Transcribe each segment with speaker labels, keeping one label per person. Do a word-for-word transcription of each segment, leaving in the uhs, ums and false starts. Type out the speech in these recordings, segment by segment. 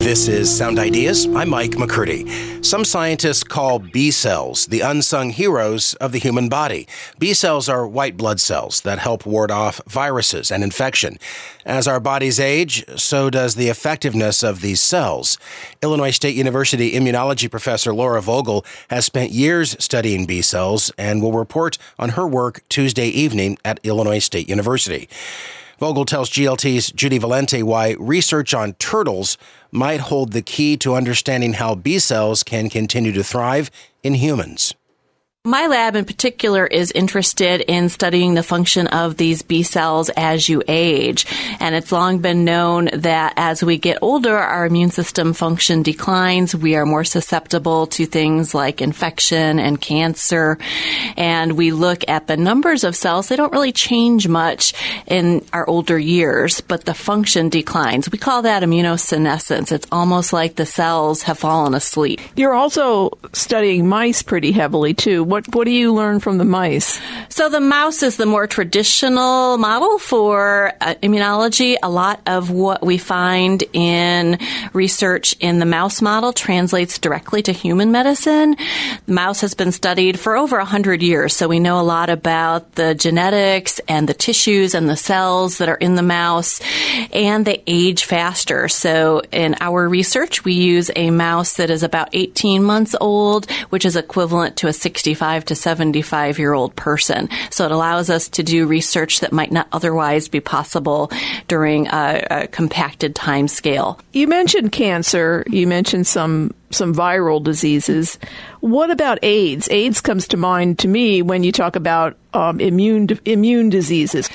Speaker 1: This is Sound Ideas. I'm Mike McCurdy. Some scientists call B cells the unsung heroes of the human body. B cells are white blood cells that help ward off viruses and infection. As our bodies age, so does the effectiveness of these cells. Illinois State University immunology professor Laura Vogel has spent years studying B cells and will report on her work Tuesday evening at Illinois State University. Vogel tells G L T's Judy Valente why research on turtles might hold the key to understanding how B cells can continue to thrive in humans.
Speaker 2: My lab in particular is interested in studying the function of these B cells as you age. And it's long been known that as we get older, our immune system function declines. We are more susceptible to things like infection and cancer. And we look at the numbers of cells. They don't really change much in our older years, but the function declines. We call that immunosenescence. It's almost like the cells have fallen asleep.
Speaker 3: You're also studying mice pretty heavily, too. What what do you learn from the mice?
Speaker 2: So the mouse is the more traditional model for uh, immunology. A lot of what we find in research in the mouse model translates directly to human medicine. The mouse has been studied for over one hundred years, so we know a lot about the genetics and the tissues and the cells that are in the mouse, and they age faster. So in our research, we use a mouse that is about eighteen months old, which is equivalent to a sixty-five to seventy-five year old person. So it allows us to do research that might not otherwise be possible during a, a compacted time scale.
Speaker 3: You mentioned cancer. You mentioned some some viral diseases. What about AIDS? AIDS comes to mind to me when you talk about um, immune immune diseases.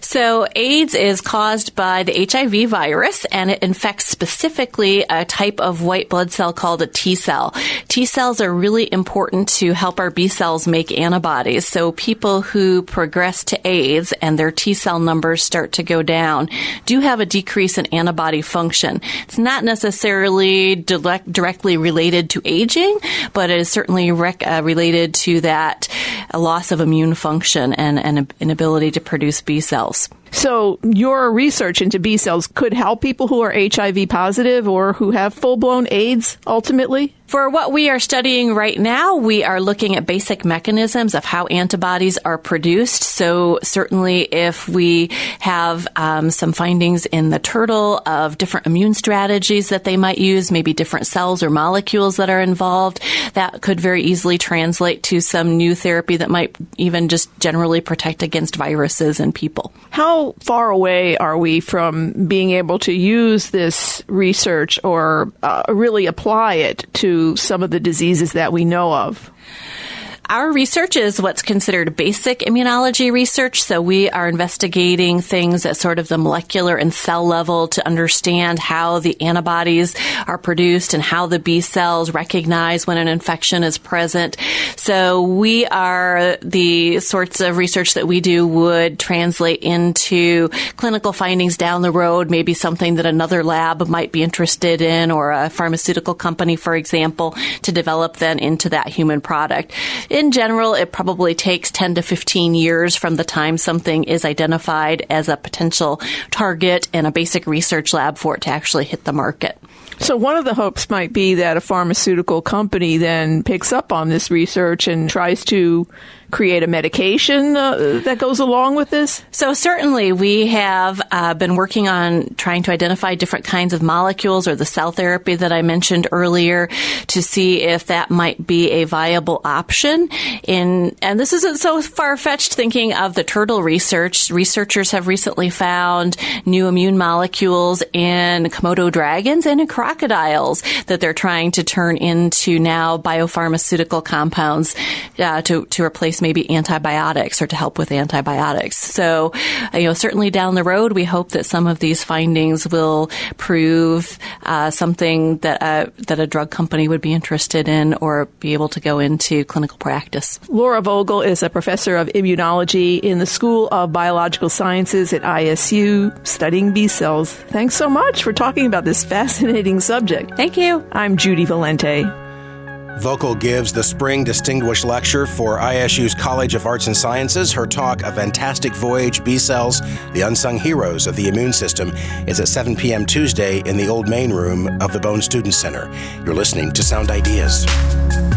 Speaker 2: So AIDS is caused by the H I V virus, and it infects specifically a type of white blood cell called a T cell. T cells are really important to help our B cells make antibodies. So people who progress to AIDS and their T cell numbers start to go down do have a decrease in antibody function. It's not necessarily direct, directly related to aging, but it is certainly rec- uh, related to that uh, loss of immune function and, and inability to produce B cells.
Speaker 3: So your research into B cells could help people who are H I V positive or who have full-blown AIDS ultimately?
Speaker 2: For what we are studying right now, we are looking at basic mechanisms of how antibodies are produced. So certainly if we have um, some findings in the turtle of different immune strategies that they might use, maybe different cells or molecules that are involved, that could very easily translate to some new therapy that might even just generally protect against viruses in people.
Speaker 3: How far away are we from being able to use this research or uh, really apply it to some of the diseases that we know of?
Speaker 2: Our research is what's considered basic immunology research. So we are investigating things at sort of the molecular and cell level to understand how the antibodies are produced and how the B cells recognize when an infection is present. So we are the sorts of research that we do would translate into clinical findings down the road, maybe something that another lab might be interested in, or a pharmaceutical company, for example, to develop then into that human product. In general, it probably takes ten to fifteen years from the time something is identified as a potential target in a basic research lab for it to actually hit the market.
Speaker 3: So one of the hopes might be that a pharmaceutical company then picks up on this research and tries to create a medication uh, that goes along with this?
Speaker 2: So certainly we have uh, been working on trying to identify different kinds of molecules or the cell therapy that I mentioned earlier to see if that might be a viable option. In and this isn't so far-fetched thinking of the turtle research. Researchers have recently found new immune molecules in Komodo dragons and in crocodiles that they're trying to turn into now biopharmaceutical compounds uh, to, to replace maybe antibiotics or to help with antibiotics. So, you know, certainly down the road, we hope that some of these findings will prove uh, something that uh, that a drug company would be interested in or be able to go into clinical practice.
Speaker 3: Laura Vogel is a professor of immunology in the School of Biological Sciences at I S U, studying B cells. Thanks so much for talking about this fascinating subject.
Speaker 2: Thank you.
Speaker 3: I'm Judy Valente.
Speaker 1: Vogel gives the Spring Distinguished Lecture for I S U's College of Arts and Sciences. Her talk, A Fantastic Voyage, B-Cells, the Unsung Heroes of the Immune System, is at seven p.m. Tuesday in the Old Main Room of the Bone Student Center. You're listening to Sound Ideas.